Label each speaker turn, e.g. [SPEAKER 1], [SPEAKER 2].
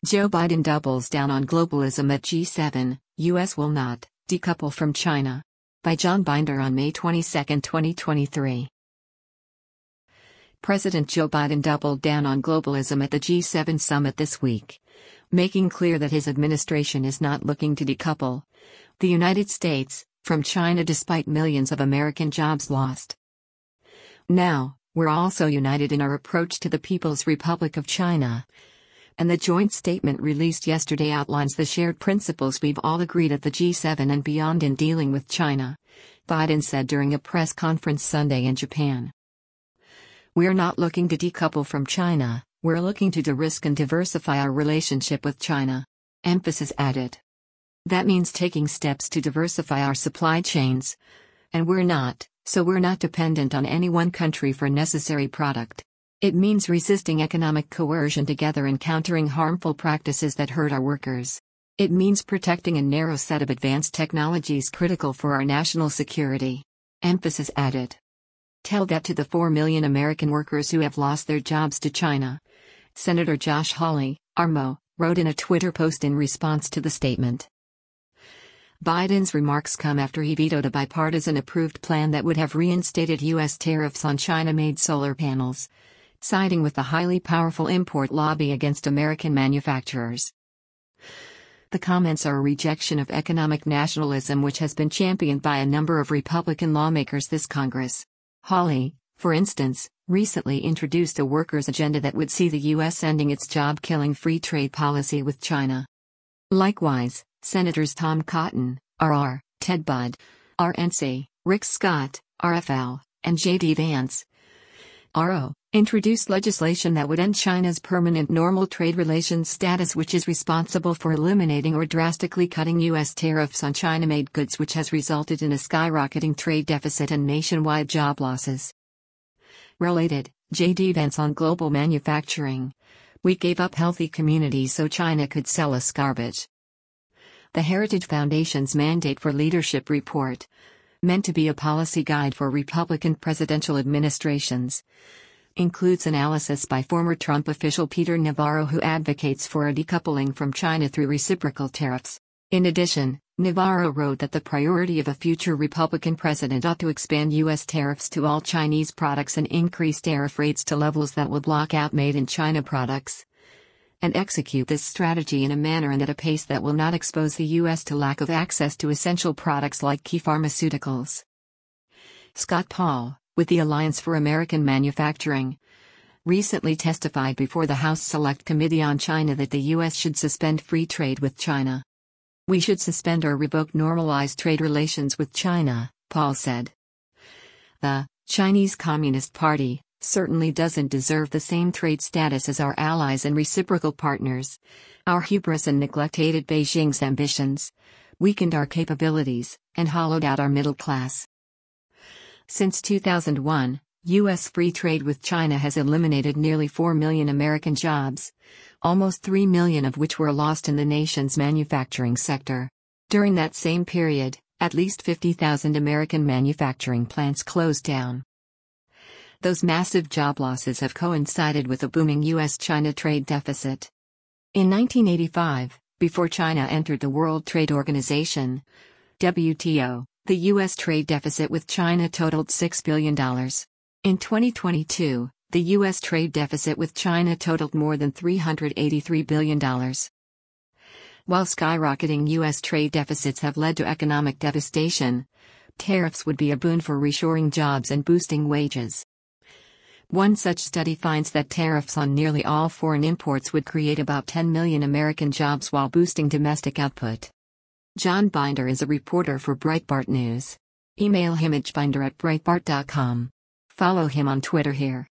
[SPEAKER 1] Joe Biden doubles down on globalism at G7, U.S. will not decouple from China. By John Binder on May 22, 2023. President Joe Biden doubled down on globalism at the G7 summit this week, making clear that his administration is not looking to decouple the United States from China despite millions of American jobs lost. Now, we're also united in our approach to the People's Republic of China. And the joint statement released yesterday outlines the shared principles we've all agreed at the G7 and beyond in dealing with China, Biden said during a press conference Sunday in Japan. We're not looking to decouple from China, we're looking to de-risk and diversify our relationship with China. Emphasis added. That means taking steps to diversify our supply chains. And we're not dependent on any one country for necessary product. It means resisting economic coercion together and countering harmful practices that hurt our workers. It means protecting a narrow set of advanced technologies critical for our national security. Emphasis added. Tell that to the 4 million American workers who have lost their jobs to China. Senator Josh Hawley, RMO, wrote in a Twitter post in response to the statement. Biden's remarks come after he vetoed a bipartisan-approved plan that would have reinstated U.S. tariffs on China-made solar panels, siding with the highly powerful import lobby against American manufacturers. The comments are a rejection of economic nationalism which has been championed by a number of Republican lawmakers this Congress. Hawley, for instance, recently introduced a workers' agenda that would see the U.S. ending its job-killing free trade policy with China. Likewise, Senators Tom Cotton, RR, Ted Budd, RNC, Rick Scott, RFL, and J.D. Vance, RO, introduced legislation that would end China's permanent normal trade relations status, which is responsible for eliminating or drastically cutting U.S. tariffs on China-made goods, which has resulted in a skyrocketing trade deficit and nationwide job losses. Related, J.D. Vance on global manufacturing. We gave up healthy communities so China could sell us garbage. The Heritage Foundation's Mandate for Leadership report, meant to be a policy guide for Republican presidential administrations, includes analysis by former Trump official Peter Navarro, who advocates for a decoupling from China through reciprocal tariffs. In addition, Navarro wrote that the priority of a future Republican president ought to expand U.S. tariffs to all Chinese products and increase tariff rates to levels that will block out made-in-China products, and execute this strategy in a manner and at a pace that will not expose the U.S. to lack of access to essential products like key pharmaceuticals. Scott Paul, with the Alliance for American Manufacturing, recently testified before the House Select Committee on China that the U.S. should suspend free trade with China. We should suspend or revoke normalized trade relations with China, Paul said. The Chinese Communist Party certainly doesn't deserve the same trade status as our allies and reciprocal partners. Our hubris and neglect aided Beijing's ambitions, weakened our capabilities, and hollowed out our middle class. Since 2001, U.S. free trade with China has eliminated nearly 4 million American jobs, almost 3 million of which were lost in the nation's manufacturing sector. During that same period, at least 50,000 American manufacturing plants closed down. Those massive job losses have coincided with a booming U.S.-China trade deficit. In 1985, before China entered the World Trade Organization, WTO, the U.S. trade deficit with China totaled $6 billion. In 2022, the U.S. trade deficit with China totaled more than $383 billion. While skyrocketing U.S. trade deficits have led to economic devastation, tariffs would be a boon for reshoring jobs and boosting wages. One such study finds that tariffs on nearly all foreign imports would create about 10 million American jobs while boosting domestic output. John Binder is a reporter for Breitbart News. Email him at binder@breitbart.com. Follow him on Twitter here.